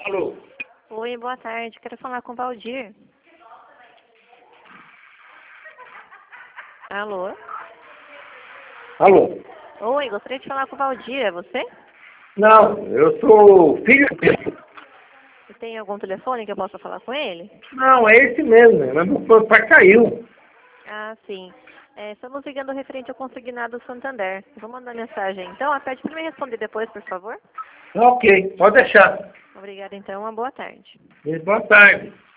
Alô? Oi, boa tarde. Quero falar com o Valdir. Alô? Alô? Oi, gostaria de falar com o Valdir. É você? Não, eu sou filho dele. Você tem algum telefone que eu possa falar com ele? Não, é esse mesmo, mas meu pai caiu. Ah, sim. Estamos ligando referente ao consignado Santander. Vou mandar mensagem então. Pede para me responder depois, por favor. Ok, pode deixar. Obrigada então. Uma boa tarde. Boa tarde.